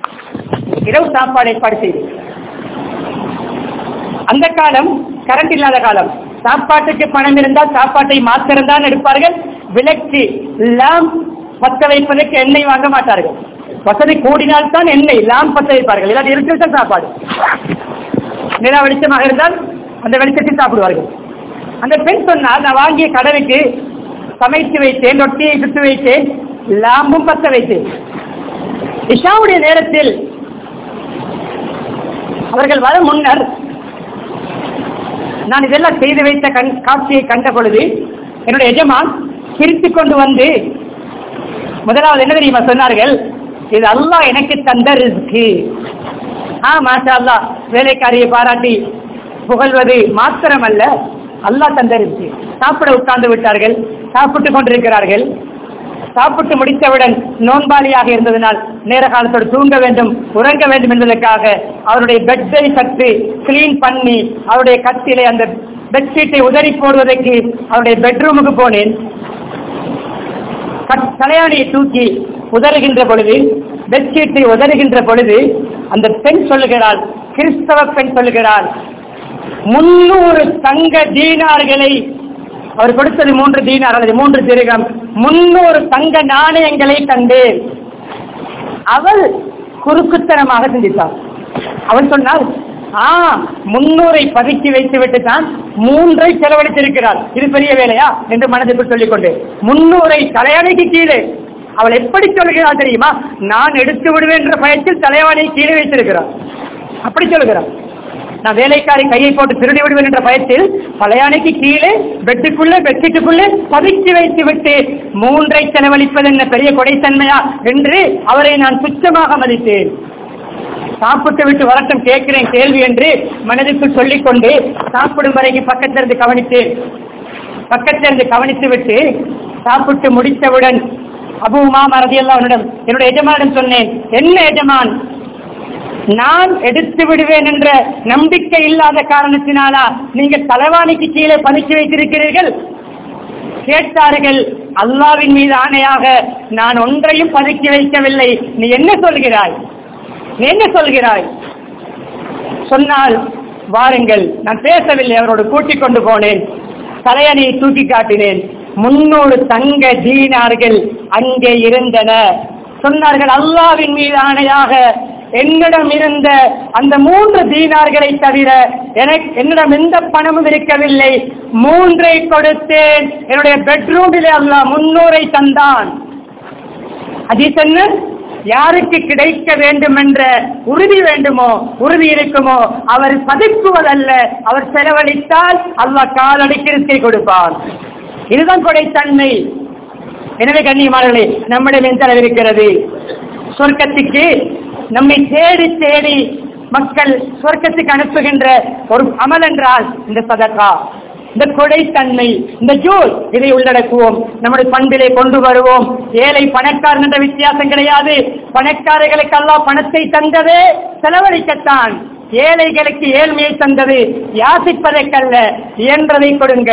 அந்த காலம் கரண்ட் இல்லாத காலம். சாப்பாட்டுக்கு பணம் இருந்தால் சாப்பாட்டை மாத்திரம்தான் எடுப்பார்கள். விளக்கு லாம் பத்த வைப்பதற்கு எண்ணெய் வாங்க மாட்டார்கள். வசதி கூடினால்தான் எண்ணெய் லாம் பத்த வைப்பார்கள். இல்லாத இருக்கிற சாப்பாடு நிலா வெளிச்சமாக இருந்தால் அந்த வெளிச்சத்தில் சாப்பிடுவார்கள். அந்த பெண் சொன்னால், நான் வாங்கிய கடனுக்கு சமைத்து வைத்தேன், ரொட்டியை சுட்டு வைத்தேன், லாம்பும் பத்த வைத்தேன். இஷாவுடைய நேரத்தில் அவர்கள் வர முன்னர் நான் இதெல்லாம் செய்து வைத்த காட்சியை கண்ட பொழுது என்னுடைய எஜமான் சிரித்துக் கொண்டு வந்து முதலாவது என்ன தெரியுமா சொன்னார்கள்? இது அல்லாஹ் எனக்கு தந்த ரிஸ்க். மாஷா அல்லாஹ், வேலைக்காரியை பாராட்டி புகழ்வது மாத்திரமல்ல, அல்லாஹ் தந்த ரிஸ்க். சாப்பிட உட்கார்ந்து விட்டார்கள், சாப்பிட்டுக் கொண்டிருக்கிறார்கள். சாப்பிட்டு முடித்தவுடன் நோன்பாளியாக இருந்ததனால் நேர காலத்தோடு தூங்க வேண்டும், உறங்க வேண்டும் என்பதற்காக அவருடைய பெட்டை சற்று கிளீன் பண்ணி அவருடைய கட்டிலே அந்த பெட்ஷீட்டை உதறி போடுவதற்கு அவருடைய பெட்ரூமுக்கு போனேன். தலையாணியை தூக்கி உதறுகின்ற பொழுது, பெட்ஷீட்டை உதறுகின்ற பொழுது அந்த பெண் சொல்லுகிறாள், கிறிஸ்தவ பெண் சொல்லுகிறாள், 300 தங்க தீனார்களை, அவர் கொடுத்தது 3 தீனார் அல்லது 3 திரகம், 300 தங்க நாணயங்களை கண்டேன். அவள் குறுக்குத்தனமாக சிந்தித்தாள். அவள் சொன்னால், 300 பதுக்கி வைத்து விட்டு தான் 3 செலவழித்திருக்கிறாள், இது பெரிய வேலையா என்று மனதிற்குள் சொல்லிக் கொண்டு 300 தலையாணிக்கு கீழே. அவள் எப்படி சொல்கிறாள் தெரியுமா? நான் எடுத்து விடுவேன் என்ற பயத்தில் தலையாணியை கீழே வைத்திருக்கிறாள். அப்படி சொல்கிறாள். நான் வேலைக்காரி கையை போட்டு திருடி விடுவேன் என்ற பயத்தில் தலையாணிக்கு கீழே பெட்டுக்குள்ளே பெட்ஷீட்டுக்குள்ளே பதுக்கி வைத்து விட்டு 3 செலவழிப்பது என்ன பெரிய கொடைத்தன்மையா என்று அவரை நான் துச்சமாக மதித்தேன். சாப்பிட்டு விட்டு வரட்டும் கேட்கிறேன் கேள்வி என்று மனதிற்குள் சொல்லிக் கொண்டு சாப்பிடும் வரைக்கும் பக்கத்திலிருந்து கவனித்து விட்டு சாப்பிட்டு முடித்தவுடன் அபூ உமாமா ரலியல்லாஹு அன்ஹு என்னுடைய எஜமானிடம் சொன்னேன், என்ன எஜமான், நான் எடுத்து விடுவேன் என்ற நம்பிக்கை இல்லாத காரணத்தினாலா நீங்கள் தலைவாணிக்கு கீழே பதுக்கி வைத்திருக்கிறீர்கள்? கேட்டார்கள். அல்லாஹ்வின் மீது ஆணையாக நான் ஒன்றையும் பதுக்கி வைக்கவில்லை, நீ என்ன சொல்கிறாய்? சொன்னால் வாருங்கள். நான் பேசவில்லை, அவரோடு கூட்டிக் கொண்டு போனேன். தலையணையை தூக்கி காட்டினேன். 300 தங்க தீனார்கள் அங்கே இருந்தன. சொன்னார்கள், அல்லாஹ்வின் மீது ஆணையாக என்னிடம் இருந்த அந்த 3 தீனார்களை தவிர என்னிடம் எந்த பணமும் இருக்கவில்லை. 3 கொடுத்தேன். என்னுடைய பெட்ரூமிலே அல்லாஹ் 300 தந்தான். ஹதீஸ் என்ன? யாருக்கு கிடைக்க வேண்டும் என்ற உறுதி இருக்குமோ அவர் பதுக்குவதல்ல, அவர் செலவழித்தால் அல்லாஹ் காலடிக்கு ரிஸ்கை கொடுப்பான். இதுதான் கொடைத்தன்மை. எனவே கண்ணியமானவர்களே, நம்மிடம் எந்த அளவு இருக்கிறது? சொர்க்கத்துக்கு நம்மை தேடி தேடி மக்கள் சொர்க்கத்துக்கு அனுப்புகின்ற ஒரு அமல் என்றால் இந்த சதகா, இந்த கொடைத்தன்மை, இந்த ஜூல், இதை உள்ளடக்குவோம். நம்முடைய பண்பிலே கொண்டு வருவோம். ஏழை பணக்காரன் என்ற வித்தியாசம் கிடையாது. பணக்காரர்களுக்கு அல்லாஹ் பணத்தை தந்ததே செலவழிக்கத்தான். ஏழைகளுக்கு ஏழ்மையை தந்தது யாசிப்பதற்கல்ல. இயன்றதை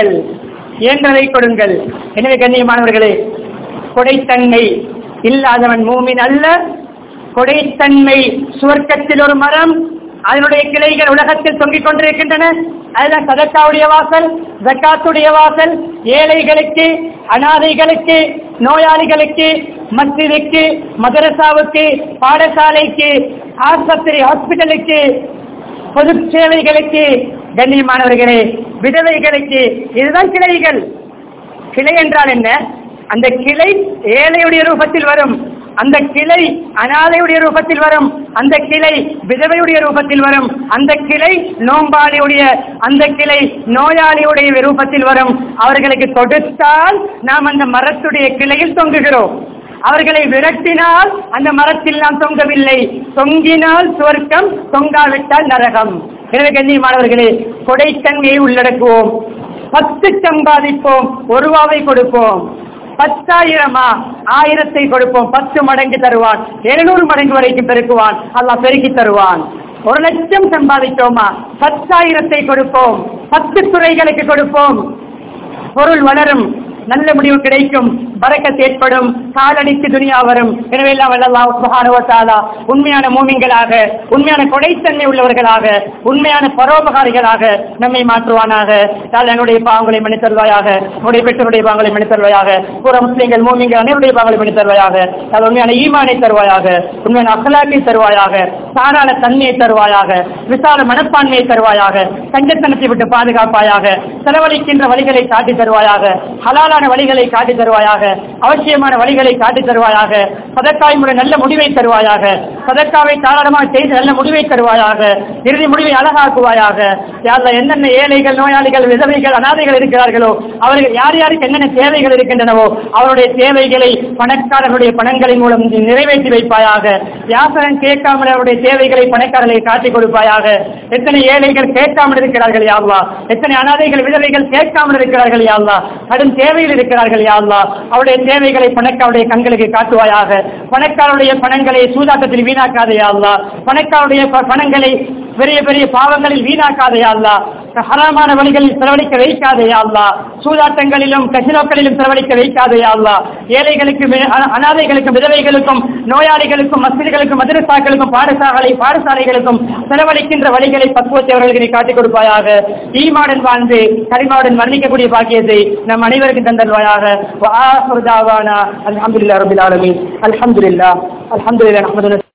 கொடுங்கள். எனவே கண்ணியமானவர்களே, கொடைத்தன்மை இல்லாதவன் மூமின் அல்ல. கொடைத்தன்மை சுவர்க்கத்தில் ஒரு மரம், அதனுடைய கிளைகள் உலகத்தில் தொங்கிக் கொண்டிருக்கின்றன. அதுதான் சதக்காவுடைய வாசல், ஜக்காத்துடைய வாசல். ஏழைகளுக்கு, அனாதைகளுக்கு, நோயாளிகளுக்கு, மஸ்ஜிதுக்கு, மதரசாவுக்கு, பாடசாலைக்கு, ஆஸ்பத்திரி ஹாஸ்பிட்டலுக்கு, பொது சேவைகளுக்கு, கண்ணியமானவர்களே விதவைகளுக்கு, இதுதான் கிளைகள். கிளை என்றால் என்ன? அந்த கிளை ஏழையுடைய ரூபத்தில் வரும், அந்த கிளை அனாதையுடைய ரூபத்தில் வரும், அந்த கிளை விதவையுடைய ரூபத்தில் வரும், அந்த கிளை நோம்பாளியுடைய, அந்த கிளை நோயாளியுடைய ரூபத்தில் வரும். அவர்களுக்கு கொடுத்தால் நாம் அந்த மரத்துடைய கிளையில் தொங்குகிறோம். அவர்களை விரட்டினால் அந்த மரத்தில் நாம் தொங்கவில்லை. தொங்கினால் சுவர்க்கம், தொங்காவிட்டால் நரகம். எனவே கண்ணியமானவர்களே, கொடைத்தன்மையை உள்ளடக்குவோம். 10 சம்பாதிப்போம், 1 ரூபாவை கொடுப்போம். 10,000 1000 கொடுப்போம், 10 மடங்கு தருவான். 700 மடங்கு வரைக்கும் பெருக்குவான். அல்லாஹ் பெருக்கி தருவான். 1 லட்சம் சம்பாதித்தோமா, 10,000 கொடுப்போம். 10 துறைகளுக்கு கொடுப்போம். பொருள் வளரும், நல்ல முடிவு கிடைக்கும், பரக்கத் ஏற்படும், காலடிக்கு துனியா வரும். எனவே எல்லாம் அல்லாஹ் சுப்ஹானஹு வ தஆலா உண்மையான மூமின்களாக, உண்மையான கொடைத்தன்மை உள்ளவர்களாக, உண்மையான பரோபகாரிகளாக நம்மை மாற்றுவானாக. என்னுடைய பாவங்களை மன்னித்தருள்வாயாக, உடைய பெற்றோருடைய பாவங்களை மன்னித்தருள்வாயாக, பூரா முஸ்லிம்கள் மூமின்கள் அனைவருடைய பாவங்களை மன்னித்தருள்வாயாக. உண்மையான ஈமானை தருவாயாக, உண்மையான அக்லாக்கை தருவாயாக, சாராள தன்மையை தருவாயாக, விசால மனப்பான்மையை தருவாயாக, கஞ்சத்தனத்தை விட்டு பாதுகாப்பாயாக, செலவழிக்கின்ற வழிகளை காட்டி தருவாயாக, ஹலாலான வழிகளை காட்டி தருவாயாக, அவசியமான வழிகளை காட்டி தருவாயாக, சதக்காய் முறை நல்ல முடிவை தருவாயாக, சதக்காவை தாராளமாக செய்து நல்ல முடிவை தருவாயாக, இறுதி முடிவை அழகாக்குவாயாக. யாரில் என்னென்ன ஏழைகள், நோயாளிகள், விதவைகள், அனாதைகள் இருக்கிறார்களோ அவர்கள் யார் யாருக்கு என்னென்ன தேவைகள் இருக்கின்றனவோ அவருடைய தேவைகளை பணக்காரர்களுடைய பணங்களின் மூலம் நிறைவேற்றி வைப்பாயாக. யாசகம் கேட்காமல் அவருடைய தேவைகளை பணக்காரர்களை காட்டிக் கொடுப்பாயாக. எத்தனை ஏழைகள் கேட்காமல் இருக்கிறார்கள் யா அல்லாஹ், எத்தனை அனாதைகள் விதவைகள் கேட்காமல் இருக்கிறார்கள் யா அல்லாஹ், கடும் தேவையில் இருக்கிறார்கள் யா அல்லாஹ், அவருடைய தேவைகளை பணக்காருடைய கண்களுக்கு காட்டுவாயாக. பணக்காரருடைய பணங்களை சூதாட்டத்தில் வீணாக்காதே யா அல்லாஹ், பணக்காரருடைய பணங்களை பெரிய பெரிய பாவங்களில் வீணாக்காதே யா அல்லாஹ், ஹராமான வழிகளில் செலவழிக்க வைக்காதே யா அல்லாஹ், சூதாட்டங்களிலும் கசினோக்களிலும் செலவழிக்க வைக்காதே யா அல்லாஹ், ஏழைகளுக்கு, அனாதைகளுக்கும், விதவைகளுக்கும், நோயாளிகளுக்கும், மஸ்ஜிதுகளுக்கும், மதரசாக்களுக்கும், பாடசாலைகளுக்கும் செலவழிக்கின்ற வழிகளை பக்குவத்தை அவர்களுக்கு காட்டிக் கொடுப்பாயாக. ஈமாவுடன் வாழ்ந்து கரிமாவுடன் வர்ணிக்கக்கூடிய பாக்கியத்தை நம் அனைவருக்கும் தந்தல்வாயாக. அல்ஹம்துலில்லாஹி ரப்பில் ஆலமீன். அல்ஹம்துலில்லாஹ்.